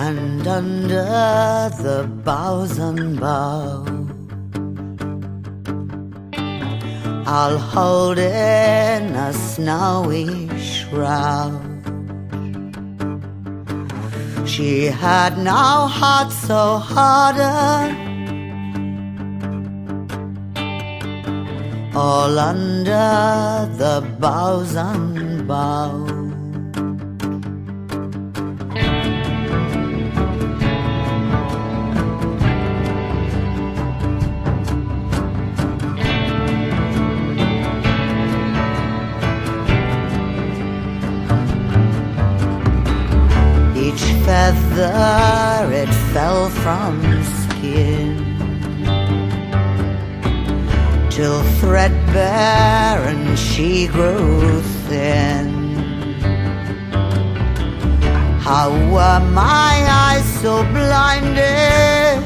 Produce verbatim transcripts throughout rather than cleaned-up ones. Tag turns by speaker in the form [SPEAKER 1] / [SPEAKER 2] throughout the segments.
[SPEAKER 1] and under the boughs unbowed, I'll hold in a snowy shroud. She had no heart so harder, all under the boughs unbowed. Each feather it fell from skin, till threadbare and she grew thin. How were my eyes so blinded?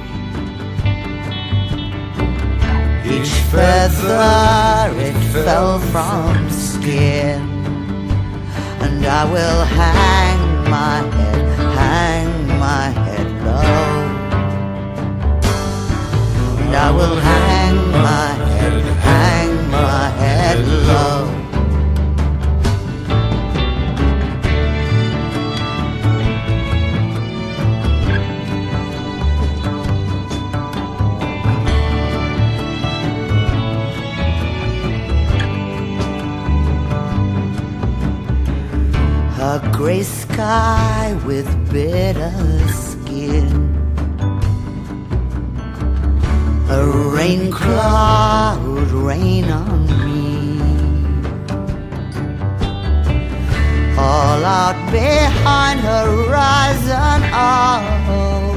[SPEAKER 1] Each feather it fell from skin, and I will hang my head, hang my head low, and I will hang my head, hang my head low. A grey sky with bitter skin, a rain cloud rain on me, all out behind horizon. Oh,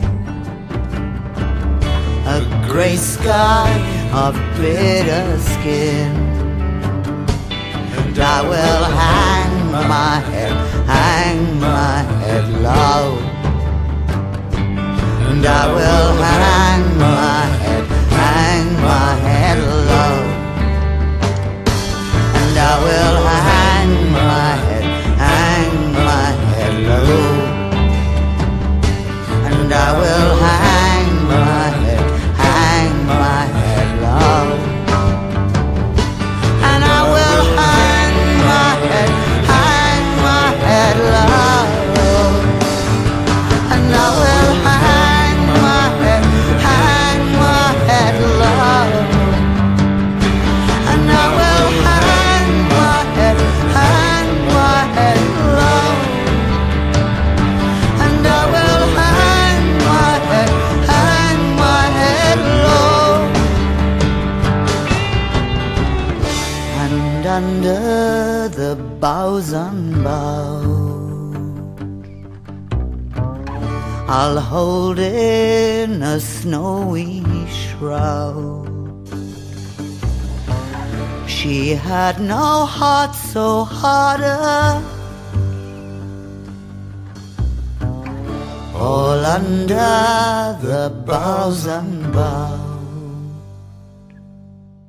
[SPEAKER 1] a grey sky of bitter skin, and I will hang my head, hang my head low, and I will hang my head, hang my head low, and I will hang my head, hang my head low, and I will hang my head, hang my head low, and I will hang my head, hang my head low, and I will hang my head, hang my head low, and I will hang my head, hang my head low, and I will hang my head, hang my head low, and under the boughs unbowed, I'll hold in a snowy shroud. She had no heart so harder, all under the boughs unbowed.